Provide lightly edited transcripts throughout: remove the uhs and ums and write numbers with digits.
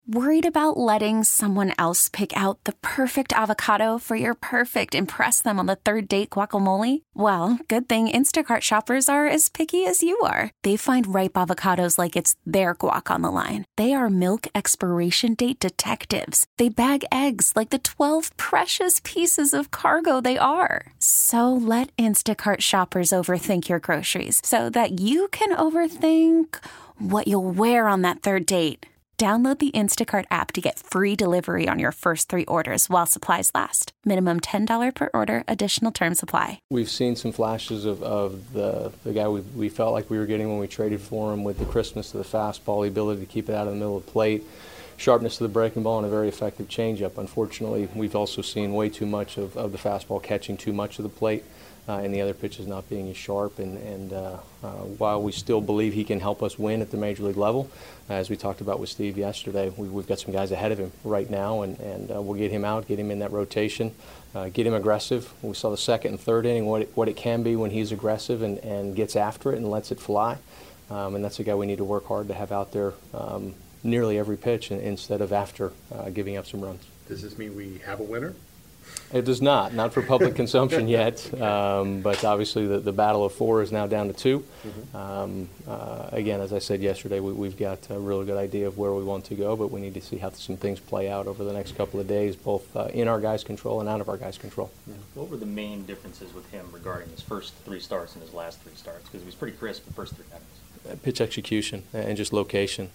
Worried about letting someone else pick out the perfect avocado for your perfect impress them on the third date guacamole? Well, good thing Instacart shoppers are as picky as you are. They find ripe avocados like it's their guac on the line. They are milk expiration date detectives. They bag eggs like the 12 precious pieces of cargo they are. So let Instacart shoppers overthink your groceries so that you can overthink what you'll wear on that third date. Download the Instacart app to get free delivery on your first 3 orders while supplies last. Minimum $10 per order. Additional terms apply. We've seen some flashes of the guy we felt like we were getting when we traded for him, with the crispness of the fastball, the ability to keep it out of the middle of the plate, sharpness of the breaking ball, and a very effective changeup. Unfortunately, we've also seen way too much of the fastball catching too much of the plate. And the other pitches not being as sharp. And while we still believe he can help us win at the major league level, as we talked about with Steve yesterday, we've got some guys ahead of him right now, and we'll get him out, get him in that rotation, get him aggressive. We saw the second and third inning, what it can be when he's aggressive and gets after it and lets it fly. And that's a guy we need to work hard to have out there nearly every pitch instead of after giving up some runs. Does this mean we have a winner? It does not for public consumption yet, but obviously the battle of 4 is now down to 2. Again, as I said yesterday, we've got a really good idea of where we want to go, but we need to see how some things play out over the next couple of days, both in our guys' control and out of our guys' control. What were the main differences with him regarding his first 3 starts and his last 3 starts? Because he was pretty crisp the first 3 innings. Pitch execution and just location.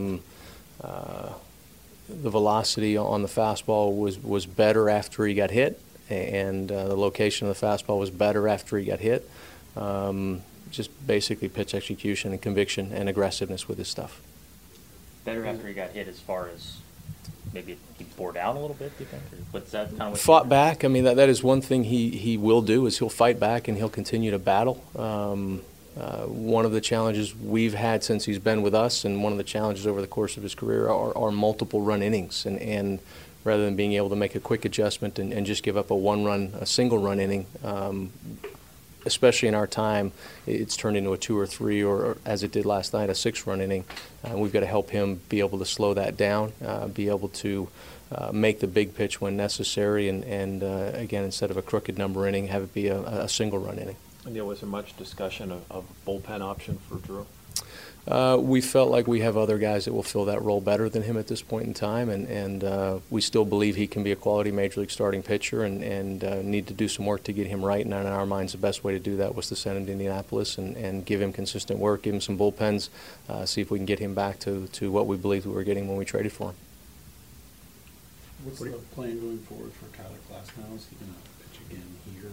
The velocity on the fastball was better after he got hit, and the location of the fastball was better after he got hit. Just basically pitch execution and conviction and aggressiveness with his stuff. Better after he got hit as far as maybe he bore down a little bit, do you think? Or what's that kind of what fought back. I mean, that is one thing he will do, is he'll fight back and he'll continue to battle. One of the challenges we've had since he's been with us, and one of the challenges over the course of his career, are multiple run innings. And rather than being able to make a quick adjustment and just give up a single run inning, especially in our time, it's turned into a 2 or 3, or as it did last night, a 6-run inning. We've got to help him be able to slow that down, be able to make the big pitch when necessary, and again, instead of a crooked number inning, have it be a single run inning. Neil, was there much discussion of bullpen option for Drew? We felt like we have other guys that will fill that role better than him at this point in time, and we still believe he can be a quality major league starting pitcher, and need to do some work to get him right. And in our minds, the best way to do that was to send him to Indianapolis and give him consistent work, give him some bullpens, see if we can get him back to what we believed we were getting when we traded for him. What's the plan going forward for Tyler Glasnow? Is he going to pitch again here?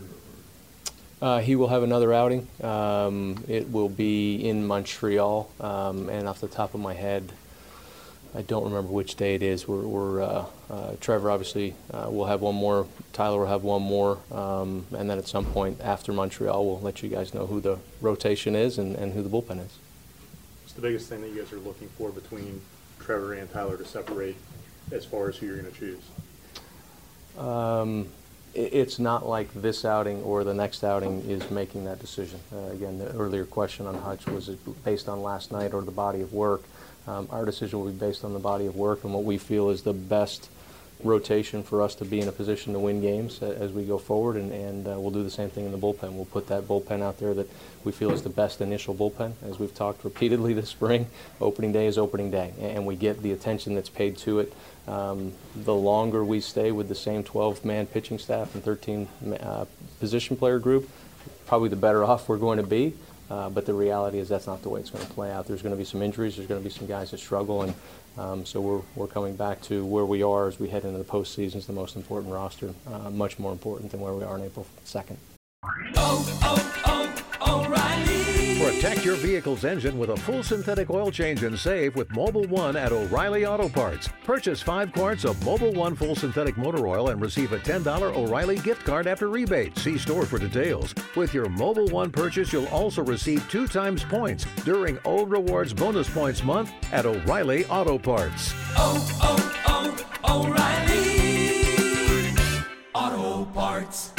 He will have another outing. It will be in Montreal, and off the top of my head, I don't remember which day it is. Trevor obviously will have one more. Tyler will have one more, and then at some point after Montreal, we'll let you guys know who the rotation is and who the bullpen is. What's the biggest thing that you guys are looking for between Trevor and Tyler to separate as far as who you're going to choose? It's not like this outing or the next outing is making that decision. Again, the earlier question on Hutch, was it based on last night or the body of work? Our decision will be based on the body of work and what we feel is the best rotation for us to be in a position to win games as we go forward, and we'll do the same thing in the bullpen. We'll put that bullpen out there that we feel is the best initial bullpen. As we've talked repeatedly this spring, opening day is opening day, and we get the attention that's paid to it. The longer we stay with the same 12-man pitching staff and 13 position player group, probably the better off we're going to be. But the reality is that's not the way it's going to play out. There's going to be some injuries. There's going to be some guys that struggle, and so we're coming back to where we are as we head into the postseason is the most important roster, much more important than where we are on April 2nd. O'Reilly. Protect your vehicle's engine with a full synthetic oil change and save with Mobil 1 at O'Reilly Auto Parts. Purchase 5 quarts of Mobil 1 full synthetic motor oil and receive a $10 O'Reilly gift card after rebate. See store for details. With your Mobil 1 purchase, you'll also receive 2 times points during O Rewards Bonus Points Month at O'Reilly Auto Parts. O'Reilly Auto Parts.